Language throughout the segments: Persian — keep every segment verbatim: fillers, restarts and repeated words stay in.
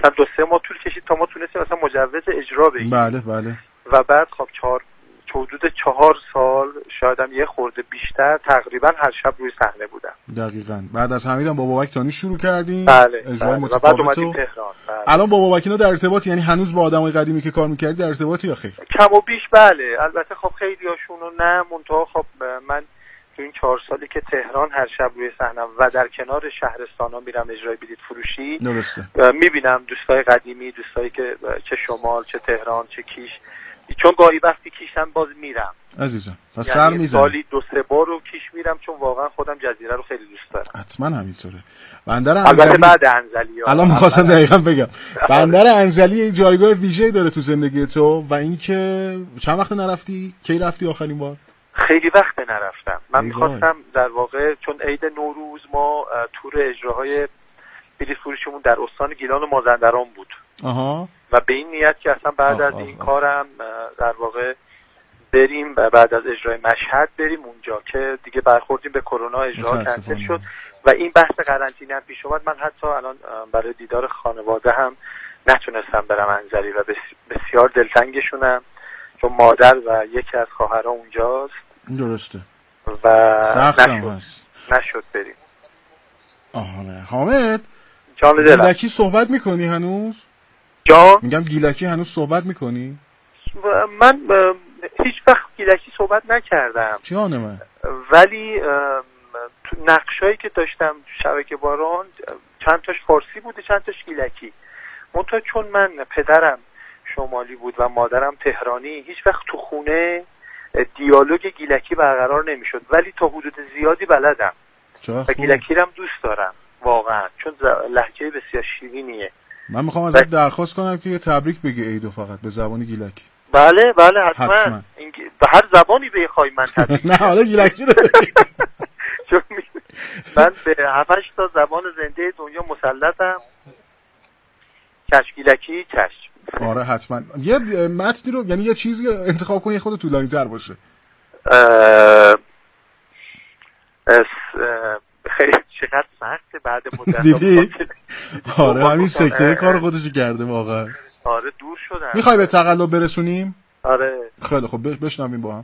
مثلا دو سه ماه طول کشید تا ما تونستیم مثلا مجوز اجرا بگیریم. بله بله. و بعد خب چهار حدود چهار سال شاید هم یه خورده بیشتر تقریبا هر شب روی صحنه بودم. دقیقاً. بعد از حمید هم با بابک تانی شروع کردیم. بله. اجرای بله. متفاوت. و بعد اومدیم تهران. بله. الان با بابک اینا در ارتباطی؟ یعنی هنوز با آدمای قدیمی که کار می‌کردی در ارتباطی یا خیر؟ کم و بیش بله. البته خب خیلیاشونو نه، منتها خب من تو این چهار سالی که تهران هر شب روی صحنه‌ام و در کنار شهرستانا میرم اجرای بلیط فروشی، درسته. میبینم دوستای قدیمی، دوستایی که چه شمال چه تهران چه کیش، چون گاهی وقتی کیشم باز میرم عزیزم. پس یعنی سر میزنم. سالی دو سه بار رو کیش میرم چون واقعا خودم جزیره رو خیلی دوست دارم. حتما همینطوره. بندر انزلی البته بعد انزلی ها. الان می‌خواستم دقیقاً بگم. بندر انزلی جایگاه ویژه‌ای داره تو زندگی تو و اینکه چند وقت نرفتی؟ کی رفتی آخرین بار؟ خیلی وقت نرفتم. من می‌خواستم در واقع چون عید نوروز ما تور اجراهای بلیط فروشیمون در استان گیلان و مازندران بود. آها. و به این نیت که اصلا بعد آه از آه این آه. کارم در واقع بریم و بعد از اجرای مشهد بریم اونجا که دیگه برخوردیم به کرونا، اجرا کنسل شد و این بحث قرنطینه هم پیش اومد. من حتی الان برای دیدار خانواده هم نتونستم برم انزلی و بسیار دلتنگشونم چون مادر و یکی از خواهرها اونجاست. درسته. و سخت هم هست. نشد بریم. آها نه. حامد جان دلم. گیلکی صحبت میکنی هنوز؟ جان؟ میگم گیلکی هنوز صحبت میکنی؟ من هیچ وقت گیلکی صحبت نکردم. جان من. ولی تو نقشایی که داشتم شبکه باران چند تاش فارسی بوده چند تاش گیلکی. منتها چون من پدرم شمالی بود و مادرم تهرانی هیچ وقت تو خونه دیالوگ گیلکی برقرار نمیشد، ولی تا حدود زیادی بلدم و گیلکی رو هم دوست دارم واقعا چون لهجه بسیار شیرینیه. من میخوام ازت درخواست کنم که یه تبریک بگی عیدو فقط به زبان گیلکی. بله بله حتما, حتما. این... به هر زبانی بخوای من تبریک نه حالا گیلکی رو چون من به هفتش تا زبان زنده دنیا مسلطم. چشم گیلکی چشم. آره حتما. یه متنی رو یعنی یه چیزی انتخاب کن یه خود طولانی تر باشه. اه... خیلی چقدر سخته بعد مدت. دیدی؟ آره همین سکته کار خودشو کرده واقعا. آره دور شدن. میخوای به تقلب برسونیم؟ آره. خیلی خب بشنویم با هم.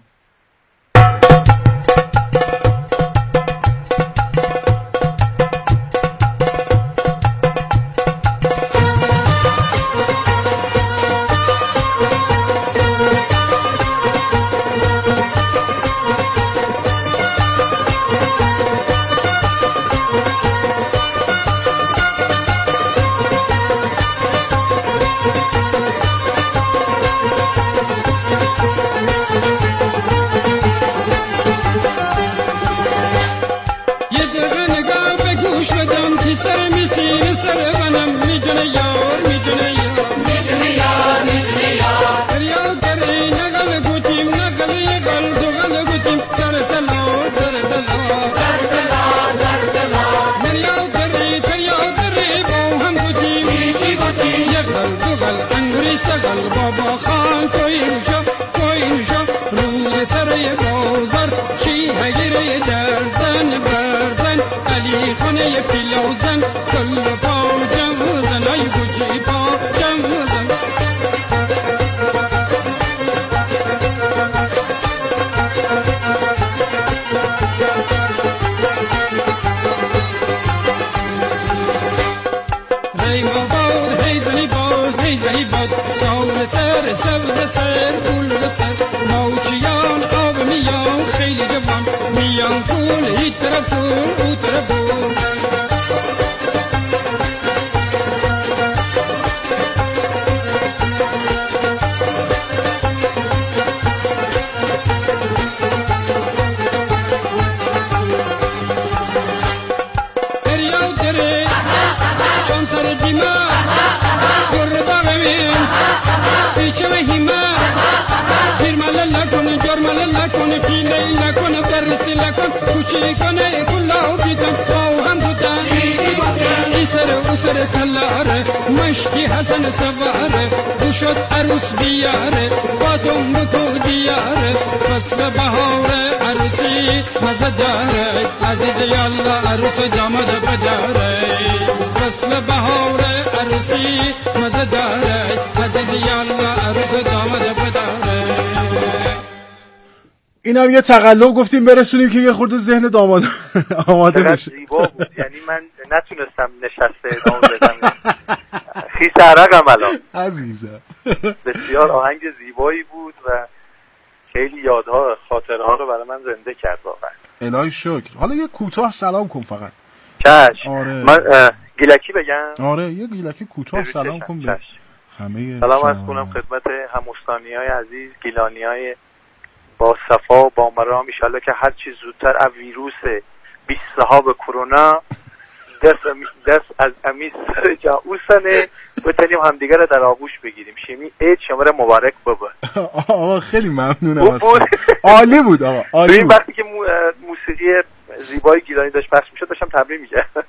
Chikone kulla ubitan, oh ham dutan. ای سر او سر تلاره مشتی حسن سواره او شد عروس بیاره با دم بکو دیاره فصل بهاره عروسی مزه داره عزیز یالله عروس و داماد بداره فصل بهاره عروسی مزه داره عزیز یالله عروس و داماد بداره. اینم یه تقلب گفتیم برسونیم که یه خورده ذهن داماد آماده بشه. زیبا بود، یعنی من نتونستم نشسته ادامه بدم، خیس عرقم الان. عزیزم بسیار آهنگ زیبایی بود و خیلی یادها خاطرها رو برای من زنده کرد واقعا. الهی شکر. حالا یه کوتاه سلام کن فقط. چشم. آره. من گیلکی بگم؟ آره یه گیلکی کوتاه سلام کن به همه. سلام عرض کنم خدمت هموستانی‌های عزیز، گیلانی‌های با صفا و با مرام، ان شاءالله که هر چیز زودتر از ویروس بیست صحاب کرونا دست دست از امیس سر جا اوسنه بتونیم همدیگه رو در آغوش بگیریم. شیمی عید شما رو مبارک بابا. آقا خیلی ممنونم. عالی بود آقا، عالی بود. وقتی که موسیقی زیبای گیلانی داشت پخش میشد داشتم تمرین می‌کردم.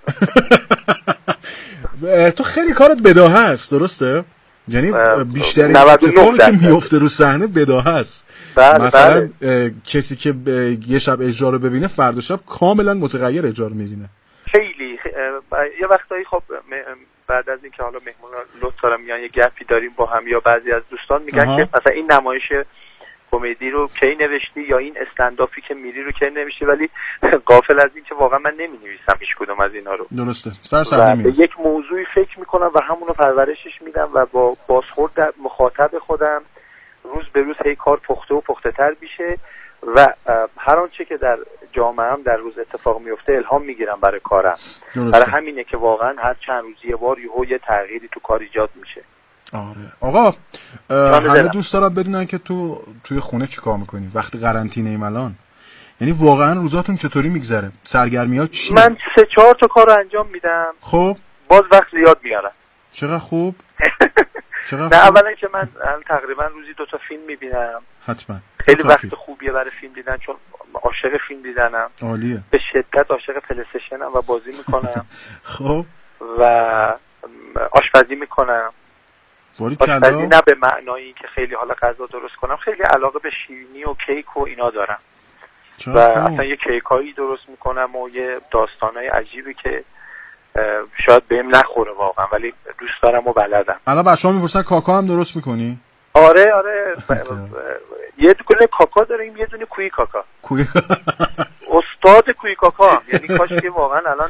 تو خیلی کارت بداهه است درسته؟ یعنی بیشترین اتفاقی که میفته رو صحنه بداهه است. بله مثلا بله. کسی که یه شب اجرا رو ببینه فردا شب کاملا متغیر اجرا رو می‌بینه. خیلی یه وقتایی خب بعد از اینکه حالا مهمونا لطف دارن میان یه گپی داریم با هم یا بعضی از دوستان میگن آها. که مثلا این نمایش کمدی رو کی نوشتی یا این استندآپی که میری رو کی نوشتی، ولی غافل از این که واقعا من نمی‌نویسم هیچ کدوم از اینا رو. درسته. سر صحنه میاد. یک موضوعی فکر میکنم و همون رو پرورشش میدم و با بازخورد در مخاطب خودم روز به روز هی کار پخته و پخته تر میشه و هر آنچه که در جامعه هم در روز اتفاق میفته الهام میگیرم برای کارم. برای همینه که واقعا هر چند روز یه بار یهو یه تغییری تو کار ایجاد میشه. آره آقا همه دوست دارم بدونن که تو توی خونه چیکار میکنی وقتی قرنطینه ایم الان، یعنی واقعا روزاتون چطوری میگذره؟ سرگرمیات چیه؟ من سه چهار تا کار انجام میدم. خب باز وقت زیاد میارم. چقدر خوب. چقدر نه خوب. اولا که من تقریبا روزی دو تا فیلم میبینم. حتما. خیلی وقت خوبیه برای فیلم دیدن چون عاشق فیلم دیدنم. عالیه. به شدت عاشق پلی استیشنم و بازی میکنم. خب و آشپزی میکنم. آشپزی نه به معنایی که خیلی حالا غذا درست کنم، خیلی علاقه به شیرینی و کیک و اینا دارم و اصلا یه کیکایی درست میکنم و یه داستانای عجیبی که شاید بهم نخوره واقعا ولی دوست دارم و بلدم. الان بچه‌ها میپرسن کاکا هم درست میکنی؟ آره آره یه دونه کاکا داریم یه دونه کوی کاکا. کوی استاد کوی کاکا هم. یعنی کاش که واقعا الان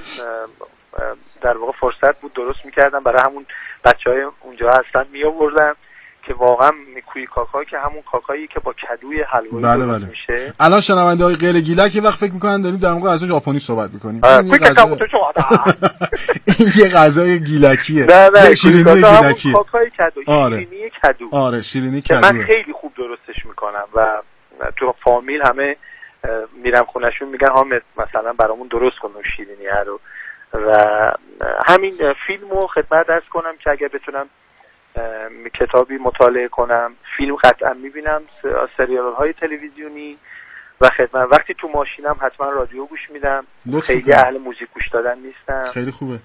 در واقع فرصت بود درست میکردم برای همون بچهای اونجا هستن میآوردم که واقعا کوی کاکا که همون کاکایی که با کدوی حلوایی بله درست بله. میشه. الان شنونده های غیر گیلک یه وقت فکر میکنن داریم در واقع غذا ژاپنی صحبت میکنیم. کوی کاکا تو این یه غذای گیلکیه. نه نه شیرینی گیلکیه. کاکای کدو آره. شیرینی کدو. آره شیرینی کدو. من خیلی خوب درستش میکنم و تو فامیل همه میرم خونهشون میگن حامد مثلا برامون درست کن اون شیرینی رو. و همین فیلمو خدمت عرض کنم که اگر بتونم کتابی مطالعه کنم، فیلم قطعا میبینم، سریال های تلویزیونی و خدمت وقتی تو ماشینم حتما رادیو گوش میدم. خیلی اهل موزیک گوش دادن نیستم. خیلی خوبه.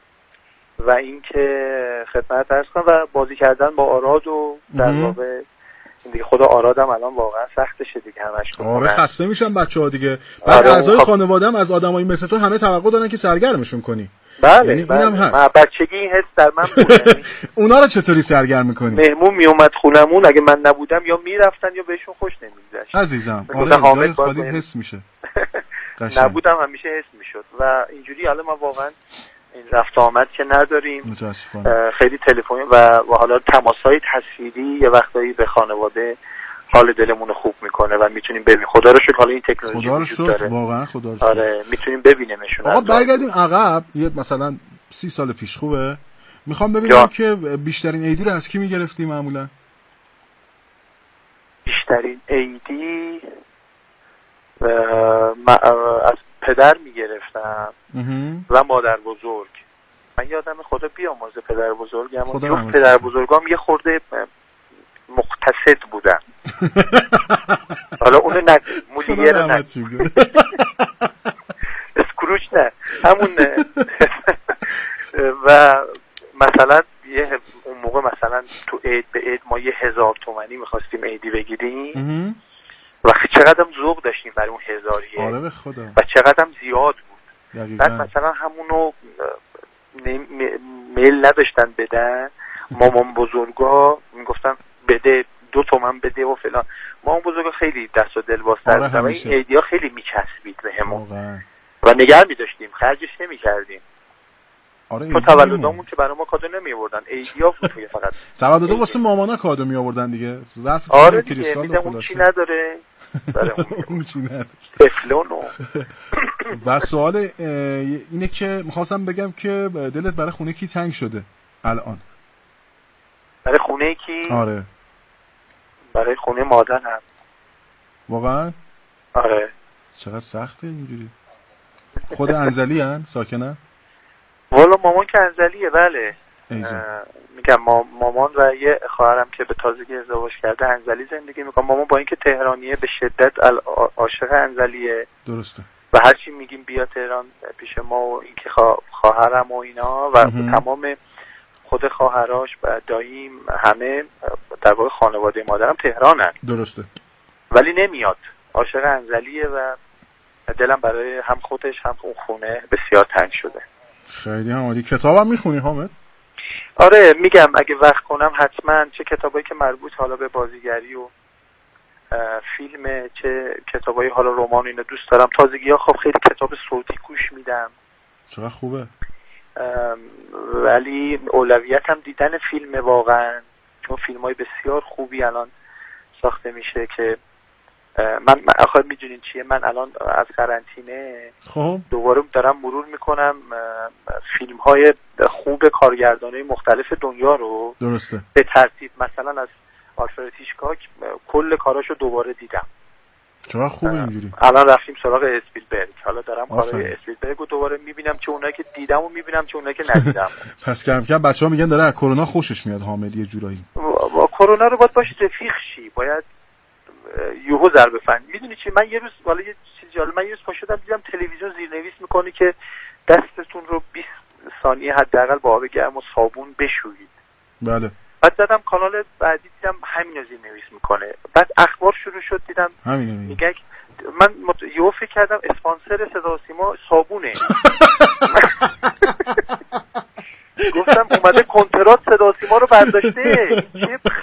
و اینکه خدمت عرض کنم و بازی کردن با آراد و در واقع دیگه خدا آرادم الان واقعا سختشه دیگه همش کنم. آره خسته میشن بچه‌ها دیگه. بعد آره اعضای خب... خانواده‌ام از آدمایی مثل تو همه توقع دارن که سرگرمشون کنی. بله یعنی بله. اینم هست. بچگی این حس در من بود. اونا رو چطوری سرگرم می‌کنی؟ مهمون میومد خونمون اگه من نبودم یا میرفتن یا بهشون خوش نمی‌گذشت. عزیزم آره جای خالی حس میشه. نبودم همیشه حس میشد و اینجوری حالا ما واقعا این رفت آمد که نداریم. متاسفانه. خیلی تلفنی و, و حالا تماس‌های تصویری یه وقتایی به خانواده حال دلمون خوب میکنه و میتونیم ببینیم. خدا رو شکر حالا این تکنولوژی وجود داره. واقعا خدا رو شکر. آره میتونیم ببینیمشون. آقا برگردیم عقب یه مثلا سی سال پیش خوبه. میخوام ببینم جا. که بیشترین عیدی رو از کی میگرفتی معمولا؟ بیشترین عیدی از پدر میگرفتم و مادر بزرگ. من یادم خدا بیامرزه پدر بزرگم و جفت پدر بزرگام یه خورده مقتصد بودن. حالا اونو نگو مولیه رو نگو اسکروچ نه همون و مثلا یه اون موقع مثلا تو عید به عید ما یه هزار تومانی میخواستیم عیدی بگیریم و چقدر ذوق داشتیم برای اون هزاریه. آره به خدا. و چقدر زیاد بود. دقیقاً. بعد مثلا همونو میل نداشتن بدن، مامان بزرگا میگفتن بده دو تومن بده و فلان. مامان بزرگا خیلی دست و دل بازتر آره و این ایدیا خیلی میچسبید به همون و نگه میداشتیم، خرجش نمیکردیم. آره تو تولدامون که برای ما کادو نمی آوردن، ایدیا بود فقط. تولد واسه مامانا کادو می آوردن دیگه. ظرف آره کریستال و خلاصه. چی نداره؟ اون چی نداره. تفلونو. و سوال اینه که می‌خواستم بگم که دلت برای خونه کی تنگ شده الان؟ برای خونه کی؟ آره. برای خونه مادرم. واقعا؟ آره. چقدر سخته اینجوری. خود انزلی هن؟ ساکنن؟ والا مامان که انزلیه بله. میگم مامان و یه خواهرم که به تازگی ازدواج کرده انزلی زندگی میکنه. مامان با اینکه تهرانیه به شدت عاشق انزلیه. درسته. و هر چی میگیم بیا تهران پیش ما و اینکه خواهرم و اینا و تمام خود خواهراش و داییم همه در واقع خانواده مادرم تهرانن. درسته. ولی نمیاد. عاشق انزلیه و دلم برای هم خودش هم اون خونه بسیار تنگ شده. خیلی هم عالی. کتابم میخونی حامد؟ آره میگم اگه وقت کنم حتما، چه کتابایی که مربوط حالا به بازیگری و فیلم، چه کتابایی حالا رمان اینا دوست دارم. تازگی ها خب خیلی کتاب صوتی گوش میدم. چقدر خوبه. ولی اولویتم دیدن فیلم واقعا، چون فیلم های بسیار خوبی الان ساخته میشه که من آخر میدونین چیه، من الان از قرنطینه خب دوباره دارم مرور میکنم فیلم های خوب کارگردانای مختلف دنیا رو. درسته. به ترتیب مثلا از آلفرد هیچکاک کل کاراشو دوباره دیدم. چقدر خوبه اینجوری. الان رفتیم سراغ اسپیلبرگ، حالا دارم کارهای اسپیلبرگ رو دوباره میبینم، چه اونایی که دیدم و میبینم چه اونایی که ندیدم. پس کم کم بچه‌ها میگن داره از کرونا خوشش میاد حامد یه جورایی. با کرونا رو باید باش رفیق شی، باید یوهو ضربه فن. میدونی چی، من یه روز والا یه چیز جالب، من یه روز پا شدم دیدم تلویزیون زیرنویس میکنه که دستتون رو بیست ثانیه حداقل با آب گرم و صابون بشویید. بله. بعد زدم کانال بعدی دیدم همینو زیرنویس میکنه. بعد اخبار شروع شد دیدم میگه من مت... یهو فکر کردم اسپانسر صدا و سیما صابونه. گفتم اومده کنترات صدا و سیما رو برداشته. چه بخ...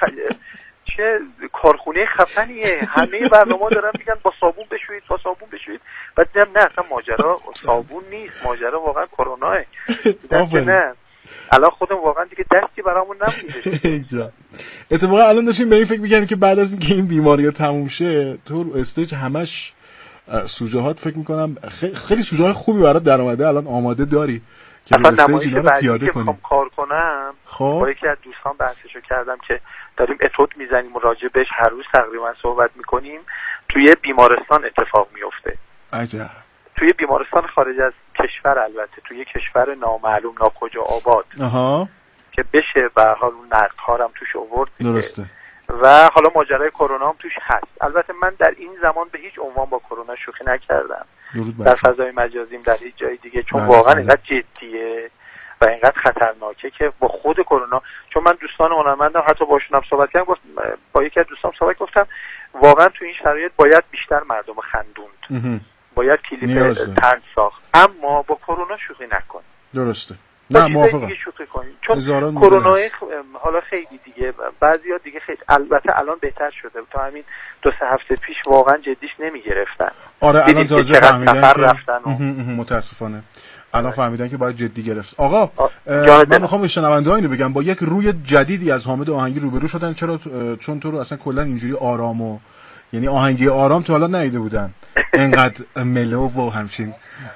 چه کارخونه خفنیه، همه برنامه‌ها دارن میگن با صابون بشویید با صابون بشویید. بعد دیدم نه اصلا ماجرا صابون نیست، ماجرا واقعا کروناه. دیدم که نه الان خودم واقعا دیگه دستی برامون نمیشه. اتفاقا الان داشتیم به این فکر می‌کردیم که بعد از اینکه این بیماری تموم شه تو استیج همش سوژه‌هات فکر می‌کنم خیلی سوژه‌های خوبی برات در اومده، الان آماده داری که رو استیج اینا رو پیاده کنی. من کار کنم خب با یکی از دوستان بحثشو کردم که داریم اتود میزنیم و راجع بهش هر روز تقریبا صحبت میکنیم. توی بیمارستان اتفاق میفته. عجب. توی بیمارستان خارج از کشور، البته توی کشور نامعلوم ناکجا آباد. آها. که بشه به هر حال اون نقدها هم توش آورد. درسته. و حالا ماجرای کرونا هم توش هست. البته من در این زمان به هیچ عنوان با کرونا شوخی نکردم. در فضای مجازیم در هیچ جای دیگه، چون واقعا اینقدر جدیه و اینقدر خطرناکه که با خود کرونا، چون من دوستان هنرمندم حتی باشون هم صحبت کردم، گفت با یکی از دوستان صحبت گفتم واقعا تو این شرایط باید بیشتر مردم خندوند. باید کلیپ طنز ساخت، اما با کرونا شوخی نکن. درسته. نه موافقم. چون کرونا حالا خیلی دیگه بعضیا دیگه خیلی، البته الان بهتر شده، تا همین دو سه هفته پیش واقعا جدیش نمیگرفتن. آره الان تازه فهمیدن که رفتن و... متاسفانه الان فهمیدن که باید جدی گرفت. آقا من میخوام به شنونده‌ها اینو بگم، با یک روی جدیدی از حامد آهنگی روبرو شدن. چرا؟ چون تو رو اصلا کلا اینجوری آرام و یعنی آهنگی آرام تو حالا ندیده بودن، اینقدر ملو و همچین.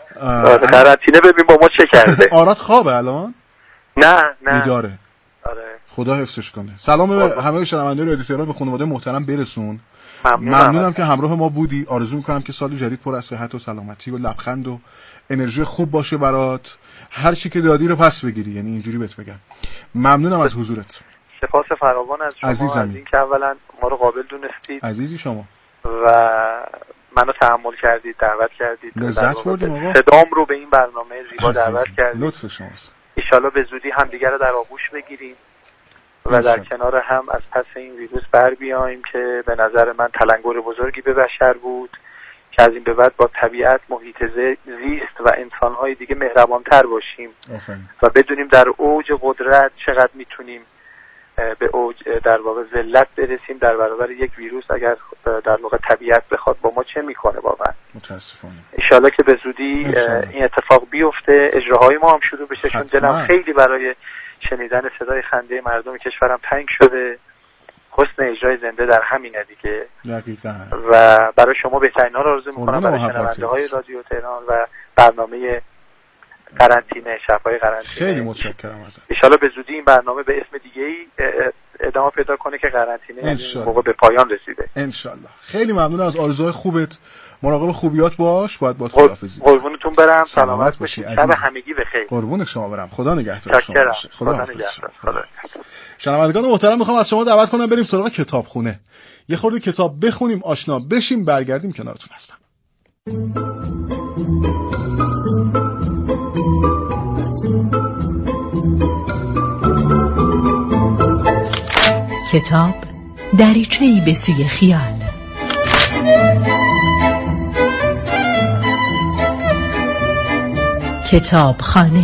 قرنطینه ببین با ما چه کرده. آراد خوابه الان؟ نه نه بیداره. آره. خدا حفظش کنه. سلام به همه شنوندگان رادیو تهران، به خانواده محترم برسون. ممنونم, ممنونم که همراه ما بودی. آرزو میکنم که سال جدید پر از صحت و سلامتی و لبخند و انرژی خوب باشه برات. هر چی که دادی رو پس بگیری، یعنی اینجوری بهت بگم. ممنونم از حضورت. سپاس فراوان از شما عزیزم. از اینکه اولا ما رو قابل دونستید. عزیزی شما. و منو تحمل کردید، دعوت کردید. لذت بردیم آقا. صدام رو به این برنامه زیبا دعوت کردید. لطف شماست. ایشالا به زودی همدیگر رو در آغوش بگیریم و در کنار هم از پس این ویروس بر بیاییم که به نظر من تلنگر بزرگی به بشر بود که از این به بعد با طبیعت، محیط زیست و انسان‌های دیگه مهربان‌تر باشیم آفرین. و بدونیم در اوج قدرت چقدر میتونیم به اوج در واقع ذلت برسیم در برابر یک ویروس اگر در واقع طبیعت بخواد با ما چه میکنه واقعا. متاسفانه. انشالله که به زودی این اتفاق بیفته، اجراهای ما هم شروع بشه، چون دلم خیلی برای شنیدن صدای خنده مردم کشورم تنگ شده. حسن اجرای زنده در همینه دیگه. دقیقاً. و برای شما بهترین ها رو آرزو میکنم، برای شنونده های رادیو تهران و برنامه قرنطینه، شب‌های قرنطینه. خیلی متشکرم ازت. ان شاءالله به زودی این برنامه به اسم دیگه‌ای ادامه پیدا کنه که قرنطینه این موقع به پایان رسیده. ان شاءالله. خیلی ممنون از آرزوهای خوبت. مراقب خوبیات باش. باید با خداحافظی. قربونتون برم. سلامت باشید. شب همگی بخیر. قربون شما برم. خدا نگهدار شما باشه. خدا حافظ. خدا. شنوندگان محترم، میخوام از شما دعوت کنم بریم سراغ کتابخونه. یه خورده کتاب بخونیم، آشنا بشیم، برگردیم کنارتون هستم. کتاب دریچه‌ای به سوی خیال. کتابخانه.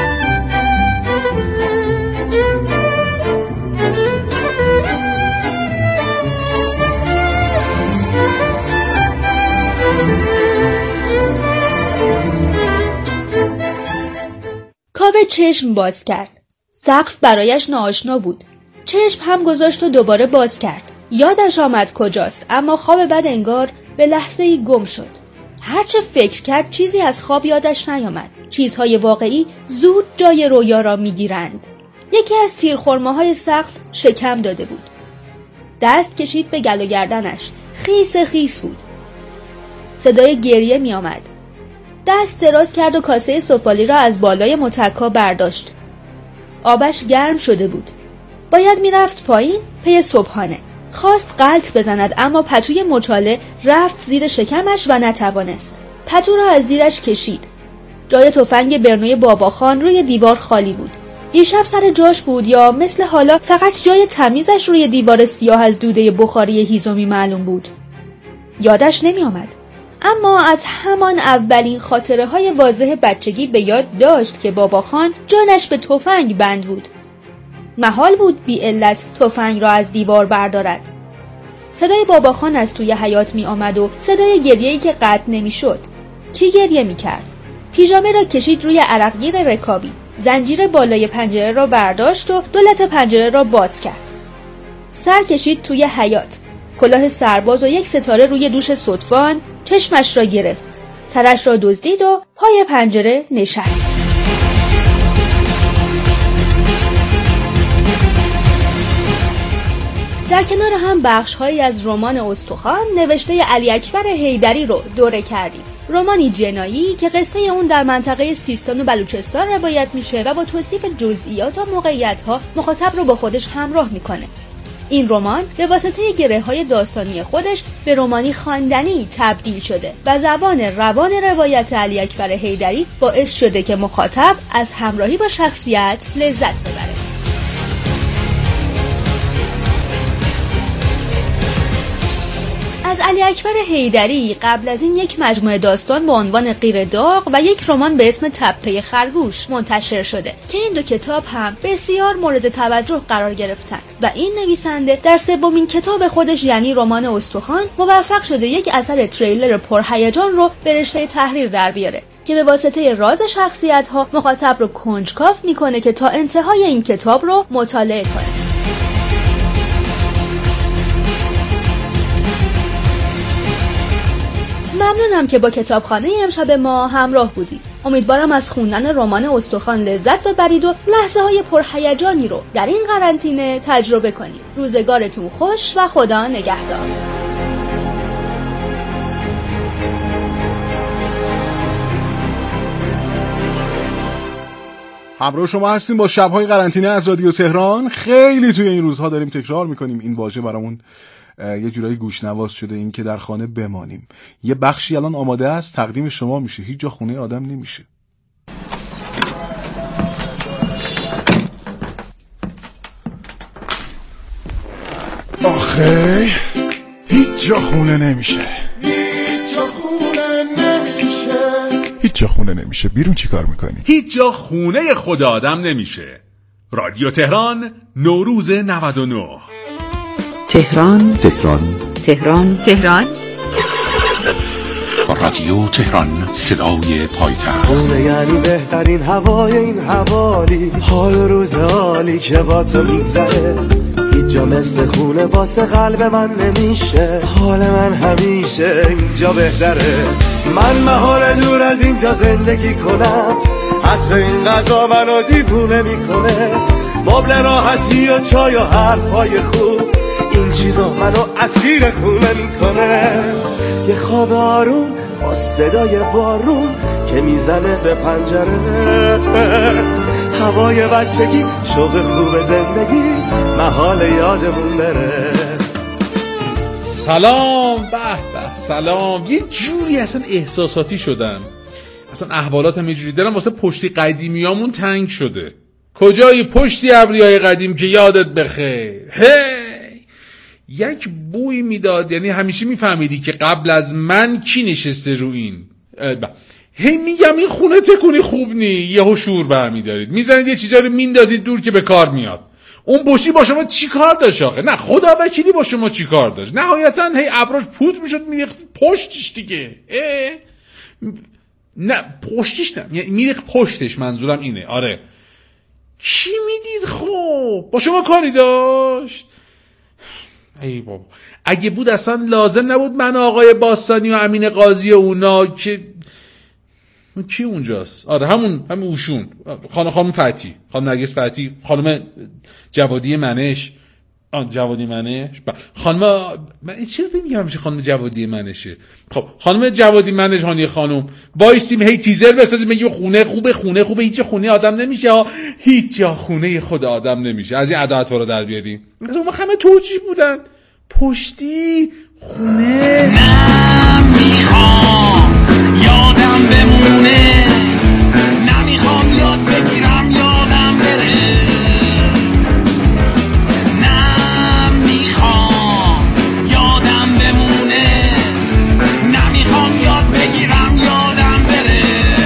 کاوه چشم باز کرد. سقف برایش ناآشنا بود. چشم هم گذاشت و دوباره باز کرد. یادش آمد کجاست، اما خواب بد انگار به لحظه‌ای گم شد. هرچه فکر کرد چیزی از خواب یادش نیامد. چیزهای واقعی زود جای رویا را میگیرند. یکی از تیرخرمه‌های سقف شکم داده بود. دست کشید به گلو گردنش. خیس خیس بود. صدای گریه می آمد. دست دراز کرد و کاسه سفالی را از بالای متکا برداشت. آبش گرم شده بود. باید می رفت پایین پی صبحانه. خواست غلط بزند، اما پتوی مچاله رفت زیر شکمش و نتوانست. پتو را از زیرش کشید. جای تفنگ برنوی باباخان روی دیوار خالی بود. دیشب سر جاش بود یا مثل حالا فقط جای تمیزش روی دیوار سیاه از دوده بخاری هیزومی معلوم بود؟ یادش نمی آمد. اما از همان اولین خاطره های واضح بچگی به یاد داشت که باباخان جانش به تفنگ بند بود. محال بود بی علت تفنگ را از دیوار بردارد. صدای باباخان از توی حیاط می آمد و صدای گریه‌ای که قطع نمی شد. کی گریه می کرد؟ پیژامه را کشید روی عرقگیر رکابی. زنجیر بالای پنجره را برداشت و دولت پنجره را باز کرد. سر کشید توی حیاط. کلاه سرباز و یک ستاره روی دوش صدفان چشمش را گرفت. سرش را دزدید و پای پنجره نشست. در کنار هم بخش‌هایی از رمان استخوان نوشته علی اکبر حیدری رو دوره کردیم. رمانی جنایی که قصه اون در منطقه سیستان و بلوچستان روایت میشه و با توصیف جزئیات و موقعیت‌ها مخاطب رو با خودش همراه میکنه. این رمان به واسطه گره‌های داستانی خودش به رمانی خواندنی تبدیل شده و زبان روان روایت علی اکبر حیدری باعث شده که مخاطب از همراهی با شخصیت لذت ببره. از علی اکبر حیدری قبل از این یک مجموعه داستان با عنوان قیر داغ و یک رمان به اسم تپه خرگوش منتشر شده که این دو کتاب هم بسیار مورد توجه قرار گرفتند و این نویسنده در سومین کتاب خودش یعنی رمان استخوان موفق شده یک اثر تریلر پرهیجان رو به رشته تحریر در بیاره که به واسطه راز شخصیت‌ها مخاطب رو کنجکاو میکنه که تا انتهای این کتاب رو مطالعه کنه. ممنونم که با کتابخانه امشب ما همراه بودید. امیدوارم از خوندن رمان استخوان لذت ببرید و لحظه های پرهیجانی رو در این قرنطینه تجربه کنید. روزگارتون خوش و خدا نگهدار. همراه شما هستیم با شب‌های قرنطینه از رادیو تهران. خیلی توی این روزها داریم تکرار میکنیم این واژه برامون یه جورایی گوشنواز شده، این که در خانه بمانیم. یه بخشی الان آماده است تقدیم شما میشه. هیچ جا خونه آدم نمیشه. خیلی هیچ جا خونه نمیشه، هیچ جا خونه نمیشه، هیچ جا خونه نمیشه. بیرون چی کار میکنی؟ هیچ جا خونه خود آدم نمیشه. رادیو تهران، نوروز نود و نه. تهران تهران تهران تهران رادیو تهران، صدای پایتخت. خونه یعنی بهترین هوای این حوالی، حال روز عالی که با تو میگذره. هیچ جا مثل خونه واسه قلب من نمیشه، حال من همیشه اینجا بهتره. من محال دور از اینجا زندگی کنم، حسب این غذا منو دیوونه میکنه. مبل راحتی و چای و حرفای خوب، این چیزا منو اسیر خونه میکنه. یه خواب آروم با صدای بارون که میزنه به پنجره، هوای بچگی، شوق خوب زندگی، محال یادمون بره. سلام، به به، سلام. یه جوری اصلا احساساتی شدم، اصلا احوالاتم یه جوری، دلم واسه پشتی قدیمیامون تنگ شده. کجایی پشتی ابریای قدیم که یادت بخیر؟ هی یک بوی میداد، یعنی همیشه میفهمیدی که قبل از من کی نشسته رو این. هی میگم این خونه تکونی خوب نی، یهو شور برمیدارید، میزنید یه چیزا رو میندازید دور که به کار میاد. اون بوشی با شما چی کار داشت آخه؟ نه خدا وکیلی با شما چی کار داشت؟ نهایتا هی ابراج پوت میشد میریخت پشتش دیگه. نه پشتش نه، یعنی میریخت پشتش، منظورم اینه. آره کی میدید خب؟ با شما کاری داشت؟ ای بابا، اگه بود اصلا لازم نبود من آقای باستانی و امین قاضی و اونا که کی اونجاست؟ آره همون همون اوشون، خانم خانم فتی، خانم نرگس فتی، خانم جوادی منش. آن جوادی منش، خانم من چرا میگم میشه خانم جوادی منشه؟ خب خانم جوادی منش، هانی خانم وایسیم هی تیزر بسازیم میگیم خونه خوبه، خونه خوبه، هیچ خونه آدم نمیشه ها، هیچ جا خونه خود آدم نمیشه. از این عدالت رو در بیاریم. از اون همه توجیه بودن، پشتی خونه نمیخوام یادم بمونه، نمیخوام یاد بگیرم یادم بره، نمیخوام یادم بمونه، نمیخوام یاد بگیرم یادم بره.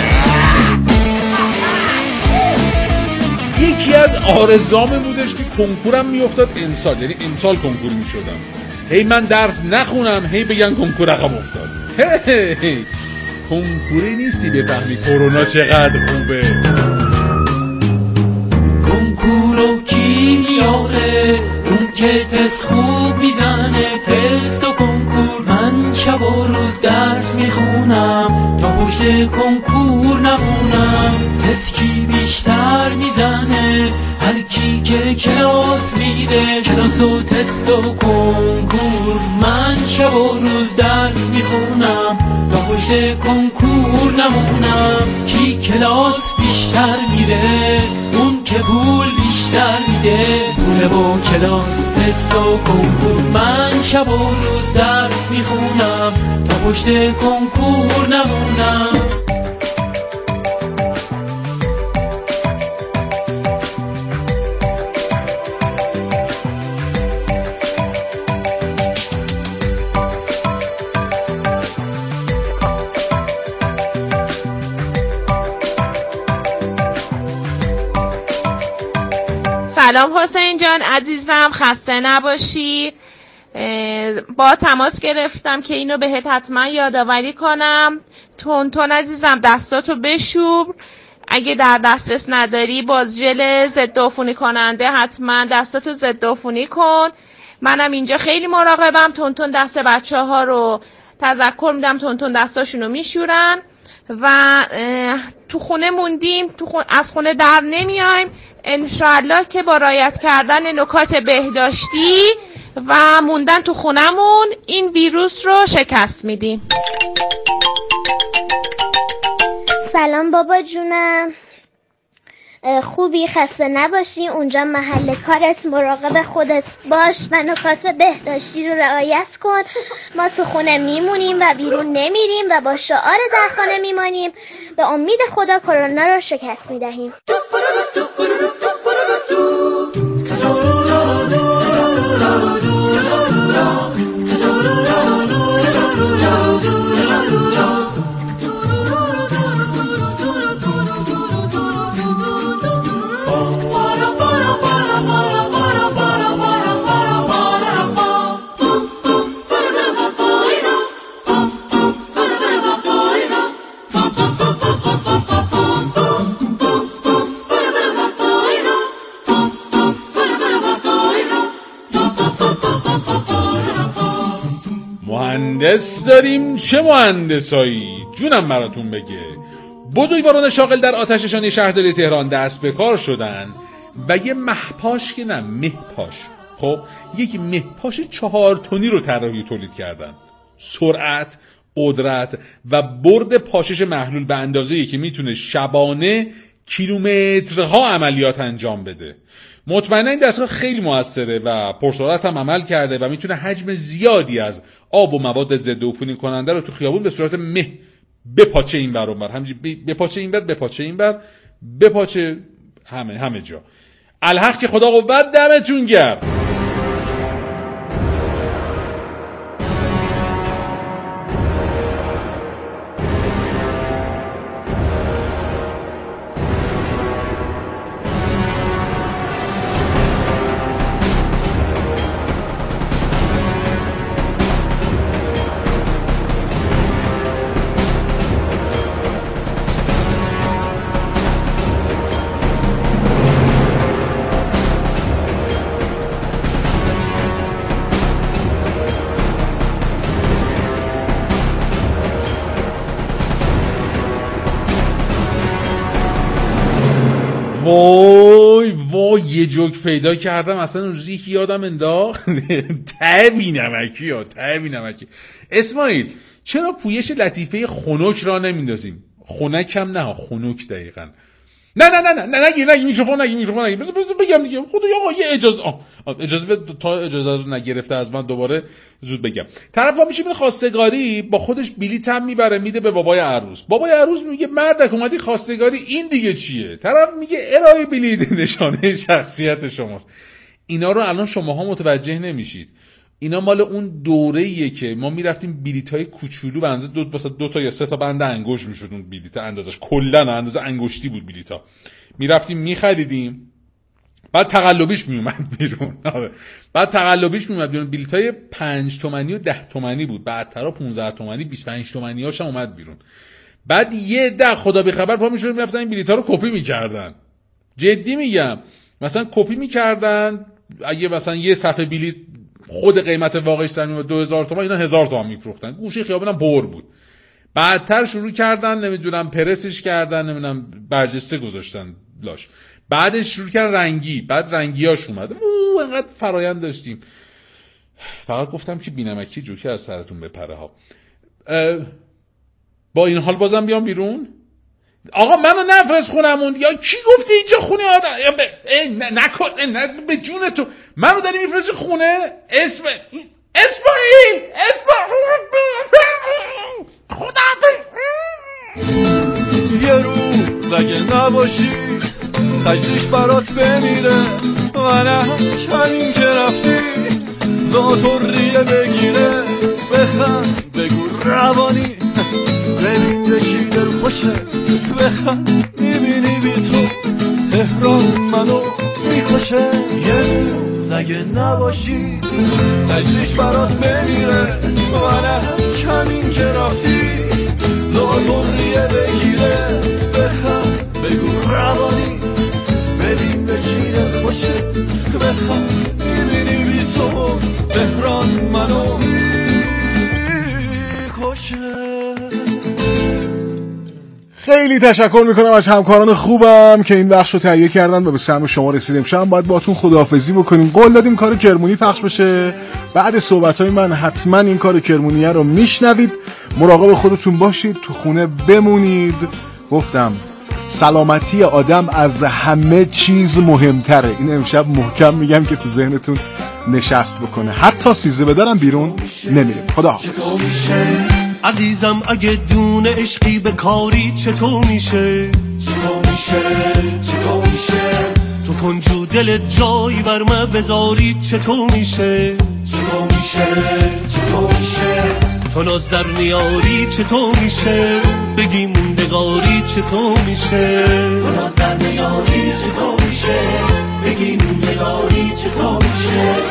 یکی از آرزوام بودش که کنکورم میافتاد امسال، یعنی امسال کنکور میشدم، هی من درس نخونم هی بگن کنکور رقم افتاد. هی هی کنکوری نیستی بفهمی کرونا چقدر خوبه. کنکورو کی میاره؟ اون که تست خوب میزنه، تست و کنکور. من شب و روز درس میخونم تا پشت کنکور نمونم. تست کی بیشتر میزنه؟ هر کی که کلاس میره، کلاس و تست و کنکور. من شب و روز درس میخونم تا پشت کنکور نمونم. کی کلاس بیشتر میره؟ اون که پول بیشتر میده، پول با کلاس تست و کنکور. من شب و روز درس میخونم تا پشت کنکور نمونم. سلام حسین جان عزیزم، خسته نباشی. با تماس گرفتم که اینو بهت حتما یادآوری کنم. تون تون عزیزم دستاتو بشور، اگه در دسترس نداری باز ژل ضد عفونی کننده حتما دستاتو ضد عفونی کن. منم اینجا خیلی مراقبم، تون تون دست بچه ها رو تذکر میدم تون تون دستاشونو میشورن و تو خونه موندیم، تو خونه از خونه در نمیایم. انشاءالله که با رعایت کردن نکات بهداشتی و موندن تو خونمون این ویروس رو شکست میدیم. سلام بابا جونم، خوبی؟ خسته نباشی؟ اونجا محل کارت، مراقب خودت باش و نکات بهداشتی رو رعایت کن. ما تو خونه میمونیم و بیرون نمیریم و با شعار در خانه میمانیم. به امید خدا کرونا رو شکست میدهیم. مهندس داریم چه مهندسایی، جونم براتون بگه. بزرگواران شاغل در آتش‌نشانی شهرداری تهران دست به کار شدن و یه مهپاش که نه مهپاش، خب یک مهپاش چهار تونی رو طراحی تولید کردن. سرعت، قدرت و برد پاشش محلول به اندازه‌ای که میتونه شبانه کیلومترها عملیات انجام بده. مطمئنا این دستگاه خیلی موثره و پرسرعت هم عمل کرده و میتونه حجم زیادی از آب و مواد ضد عفونی کننده رو تو خیابون به صورت مه بپاچه این بر اون بر، همینجوری بپاچه این بر بپاچه این بر بپاچه همه همه جا. الحق که خدا قوت، دمتون گرم. وای وای یه جوک پیدا کردم اصلا روزی که یادم انداخت. تبی نمکی ها تبی نمکی. اسماعیل چرا پویش لطیفه خنک را نمیندازیم؟ خنک هم نه، خنک دقیقاً. نه نه نه نه نه نگیر نگیر میکروفون نگیر میکروفون نگیر. بذار بذار بگم دیگه. خدا آقا یه اجازه آه. اجازه بده تا اجازه رو نگرفته از من دوباره زود بگم. طرف وا میشه میره خواستگاری، با خودش بلیط هم میبره میده به بابای عروس. بابای عروس میگه مردک اومدی خواستگاری، این دیگه چیه؟ طرف میگه ارائه بلیط نشانه شخصیت شماست. اینا رو الان شماها متوجه نمیشید. اینا مال اون دوره‌ایه که ما میرفتیم بلیط‌های کوچولو به اندازه دو تا دو تا یا سه تا بند انگشت میشد اون بلیط، اندازش کلا اندازه انگشتی بود بلیط‌ها. میرفتیم میخریدیم، بعد تقلبیش میومد بیرون. بعد تقلبیش میومد بیرون. بلیط‌های پنج تومانی و ده تومانی بود، بعدترا پانزده تومانی بیست و پنج تومانی‌هاش هم اومد بیرون. بعد یه ده خدا بی خبر پا میشدن میرفتن این بلیط‌ها رو کپی میکردن. جدی میگم، مثلا کپی میکردن. اگه مثلا یه صفحه بلیط خود قیمت واقعیش در دو هزار تومان، اینا هزار تومان میفروختن. گوشه خیابونم پر بود. بعدتر شروع کردن نمیدونم پرسش کردن، نمیدونم برجسته گذاشتن لاش. بعدش شروع کردن رنگی، بعد رنگیاش اومد. اوه انقدر فرایند داشتیم. فقط گفتم که بی‌نمکی جوکه از سرتون بپره ها. با این حال بازم بیام بیرون؟ آقا منو نفرست خونمون. یا کی گفته اینجا خونه آدم؟ نه نکن نه به جون تو. منو داری میفرستی خونه؟ اسم اسماعیل اسماعیل خدا یه روز اگه نباشی خشیش برات بمیره. منم همین که رفتی زاتوریه بگیره. بخند بگو روانی ببین به چی دل خوشه. بخند میبینی بی تو تهران منو میکشه. یه روز اگه نباشی تجریش برات بمیره. منم کمین که رفتی زاتوریه بگیره. بخند بگو روانی ببین به چی دل خوشه. بخند میبینی بی تو تهران منو میکشه. خیلی تشکر میکنم از همکاران خوبم که این بخش رو تهیه کردن و به سهم شما رسیدیم. شما باید باتون خداحافظی بکنیم. قول دادیم کار کرمونی پخش بشه. بعد صحبت‌های من حتما این کار کرمونیه رو میشنوید. مراقب خودتون باشید، تو خونه بمونید. گفتم سلامتی آدم از همه چیز مهمتره. این امشب محکم میگم که تو ذهنتون نشست بکنه. حتی سیزده بدارم بیرون نمیریم. خداحافظ. عزیزم اگه دونه عشقی به کاری چطور میشه؟ چطور میشه؟ چطور میشه؟ تو کنجو دلت جایی بر من بذاری چطور میشه؟ چطور میشه؟ چطور میشه؟ تو ناز در میاری چطور میشه؟ بگی موندگاری چطور میشه؟ تو ناز در میاری چطور میشه؟ بگی موندگاری چطور میشه؟